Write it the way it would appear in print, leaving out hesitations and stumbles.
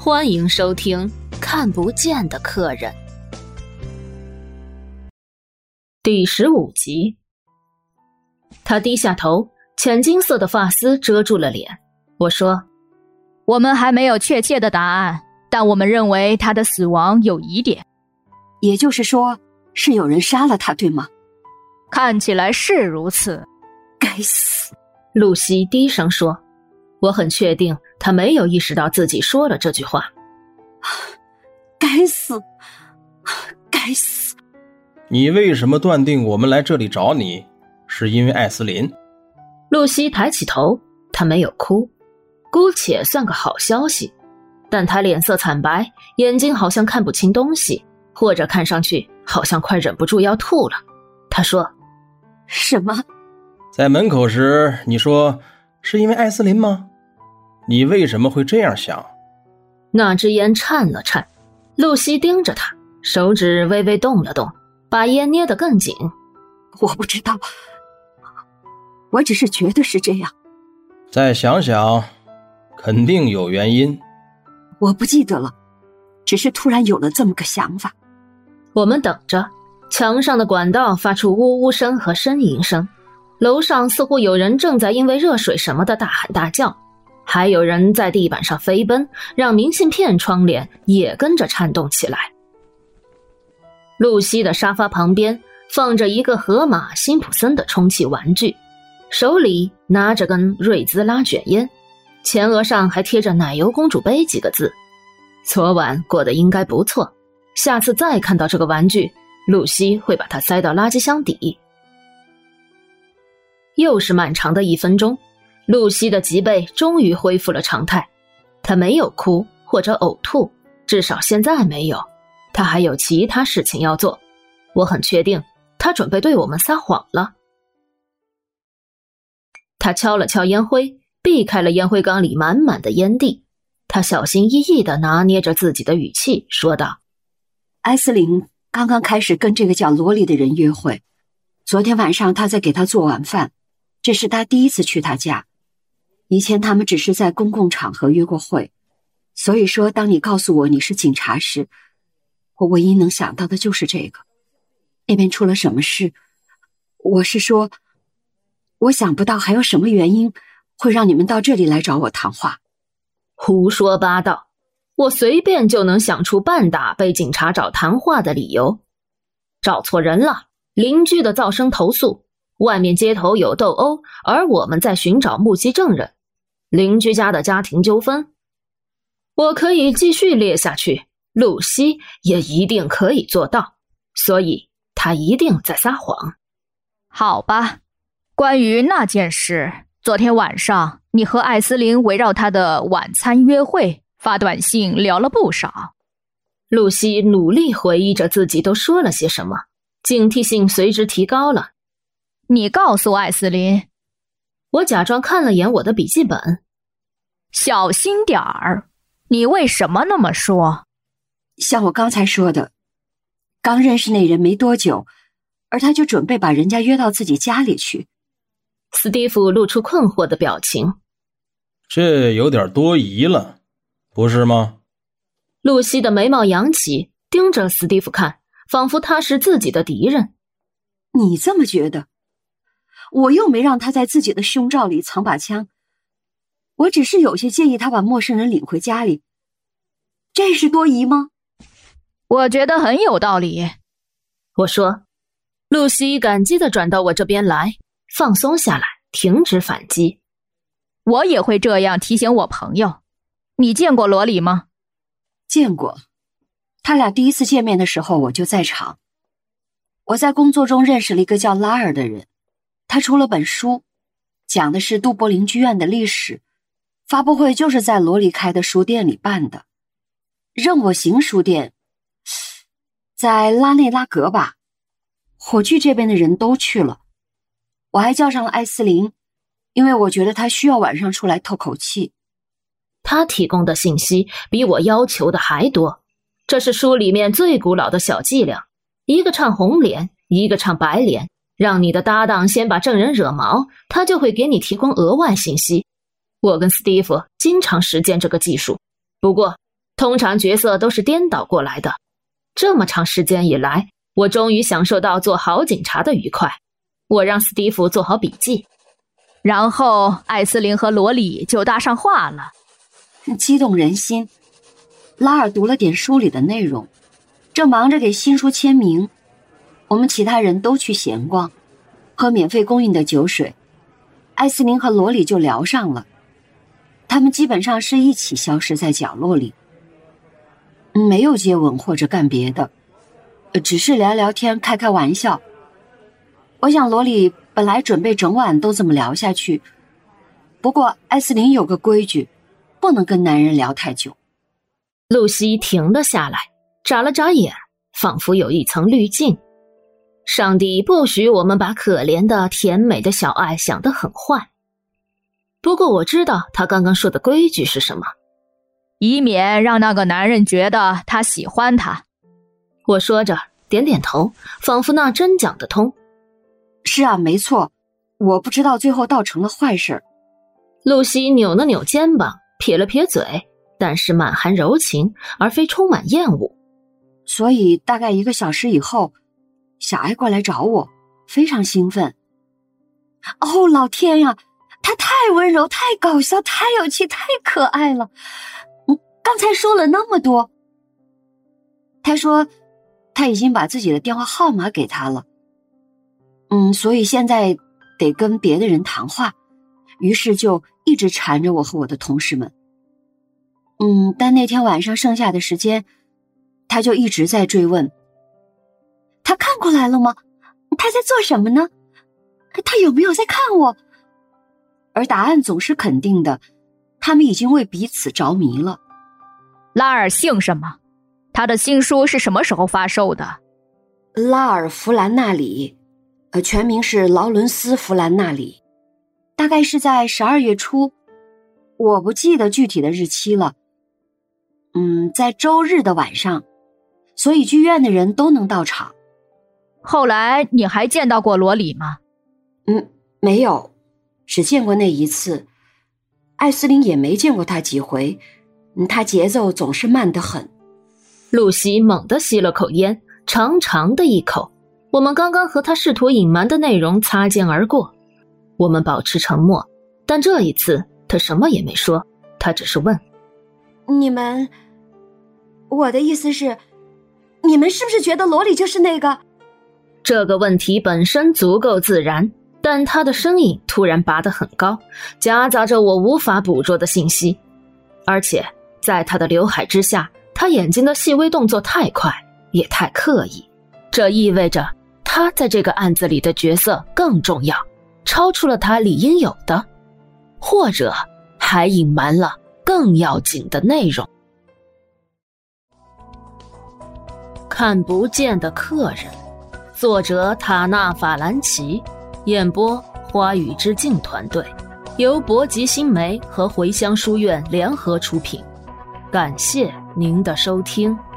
欢迎收听《看不见的客人》第15集。他低下头，浅金色的发丝遮住了脸。我说， 我们还没有确切的答案，但我们认为他的死亡有疑点。 也就是说，是有人杀了他，对吗？ 看起来是如此。 该死！ 露西低声说。我很确定他没有意识到自己说了这句话。 该死！该死！ 你为什么断定我们来这里找你是因为艾斯琳？ 露西抬起头，她没有哭，姑且算个好消息，但她脸色惨白，眼睛好像看不清东西，或者看上去好像快忍不住要吐了。她说， 什么？ 在门口时你说是因为艾斯琳吗？你为什么会这样想？ 那支烟颤了颤，露西盯着他，手指微微动了动，把烟捏得更紧。 我不知道，我只是觉得是这样。 再想想，肯定有原因。 我不记得了，只是突然有了这么个想法。 我们等着，墙上的管道发出呜呜声和呻吟声，楼上似乎有人正在因为热水什么的大喊大叫，还有人在地板上飞奔，让明信片窗帘也跟着颤动起来。露西的沙发旁边放着一个河马辛普森的充气玩具，手里拿着根瑞兹拉卷烟，前额上还贴着奶油公主杯几个字。昨晚过得应该不错，下次再看到这个玩具，露西会把它塞到垃圾箱底。又是漫长的1分钟，露西的脊背终于恢复了常态。她没有哭或者呕吐，至少现在没有。她还有其他事情要做。我很确定，她准备对我们撒谎了。她敲了敲烟灰，避开了烟灰缸里满满的烟蒂。她小心翼翼地拿捏着自己的语气说道， 艾斯琳刚刚开始跟这个叫罗莉的人约会，昨天晚上他在给他做晚饭，这是他第一次去他家。以前他们只是在公共场合约过会，所以说当你告诉我你是警察时，我唯一能想到的就是这个。那边出了什么事？我是说，我想不到还有什么原因会让你们到这里来找我谈话。 胡说八道，我随便就能想出半打被警察找谈话的理由。找错人了，邻居的噪声投诉，外面街头有斗殴，而我们在寻找目击证人，邻居家的家庭纠纷。我可以继续列下去，露西也一定可以做到，所以她一定在撒谎。 好吧，关于那件事，昨天晚上你和艾斯琳围绕她的晚餐约会发短信聊了不少。 露西努力回忆着自己都说了些什么，警惕性随之提高了。 你告诉艾斯琳。 我假装看了眼我的笔记本。 小心点儿，你为什么那么说？ 像我刚才说的，刚认识那人没多久，而他就准备把人家约到自己家里去。 斯蒂夫露出困惑的表情。 这有点多疑了，不是吗？ 露西的眉毛扬起，盯着斯蒂夫看，仿佛他是自己的敌人。 你这么觉得？我又没让他在自己的胸罩里藏把枪，我只是有些介意他把陌生人领回家里。这是多疑吗？ 我觉得很有道理。 我说。露西感激地转到我这边来，放松下来，停止反击。 我也会这样提醒我朋友。你见过罗里吗？ 见过，他俩第一次见面的时候我就在场。我在工作中认识了一个叫拉尔的人，他出了本书，讲的是都柏林剧院的历史，发布会就是在罗里开的书店里办的。任我行书店在拉内拉格吧，火炬这边的人都去了。我还叫上了艾斯琳，因为我觉得他需要晚上出来透口气。 他提供的信息比我要求的还多，这是书里面最古老的小伎俩，一个唱红脸，一个唱白脸，让你的搭档先把证人惹毛，他就会给你提供额外信息。我跟斯蒂夫经常实践这个技术，不过通常角色都是颠倒过来的。这么长时间以来，我终于享受到做好警察的愉快。我让史蒂夫做好笔记， 然后艾斯琳和罗里就搭上话了。 激动人心。拉尔读了点书里的内容，正忙着给新书签名。我们其他人都去闲逛，喝免费供应的酒水。艾斯琳和罗里就聊上了，他们基本上是一起消失在角落里，没有接吻或者干别的，只是聊聊天开开玩笑。我想罗里本来准备整晚都这么聊下去，不过艾斯琳有个规矩，不能跟男人聊太久。 露西停了下来，眨了眨眼，仿佛有一层滤镜。上帝不许我们把可怜的甜美的小爱想得很坏。不过我知道他刚刚说的规矩是什么， 以免让那个男人觉得他喜欢他。 我说着点点头，仿佛那真讲得通。 是啊，没错，我不知道最后倒成了坏事。 露西扭了扭肩膀，撇了撇嘴，但是满含柔情，而非充满厌恶。 所以大概1个小时以后，小爱过来找我，非常兴奋。哦，老天呀，她太温柔，太搞笑，太有趣，太可爱了。刚才说了那么多。她说她已经把自己的电话号码给他了。所以现在得跟别的人谈话，于是就一直缠着我和我的同事们。但那天晚上剩下的时间，他就一直在追问，他看过来了吗？他在做什么呢？他有没有在看我？而答案总是肯定的，他们已经为彼此着迷了。 拉尔姓什么？他的新书是什么时候发售的？ 拉尔·弗兰纳里，全名是劳伦斯·弗兰纳里，大概是在12月初，我不记得具体的日期了。在周日的晚上，所以剧院的人都能到场。 后来你还见到过罗里吗？ 没有，只见过那一次。艾斯琳也没见过他几回，他节奏总是慢得很。 露西猛地吸了口烟，长长的一口。我们刚刚和他试图隐瞒的内容擦肩而过。我们保持沉默，但这一次他什么也没说，他只是问： 我的意思是，你们是不是觉得罗里就是那个？ 这个问题本身足够自然，但他的声音突然拔得很高，夹杂着我无法捕捉的信息。而且在他的刘海之下，他眼睛的细微动作太快，也太刻意。这意味着他在这个案子里的角色更重要，超出了他理应有的，或者还隐瞒了更要紧的内容。看不见的客人，作者塔纳法兰奇，演播花语之境团队，由博吉新媒和茴香书院联合出品。感谢您的收听。